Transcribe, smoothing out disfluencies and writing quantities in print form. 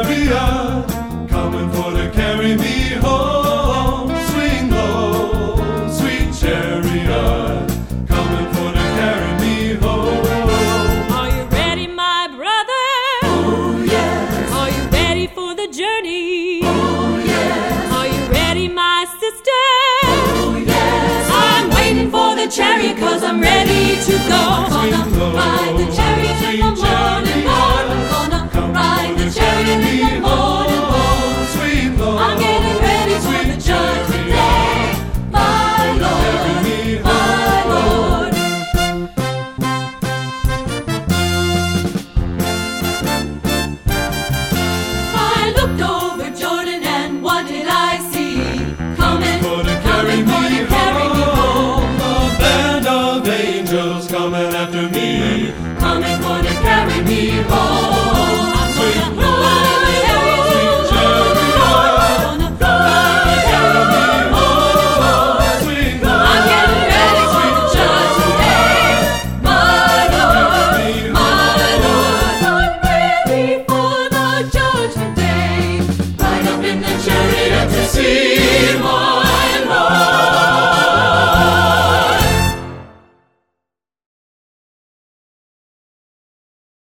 chariot, coming for to carry me home. Swing low, sweet chariot, coming for to carry me home. Are you ready, my brother? Oh yes. Are you ready for the journey? Oh yes. Are you ready, my sister? Oh yes. I'm waiting for the chariot 'cause I'm ready to go. Swing low, Ride the chariot in the sweet morning.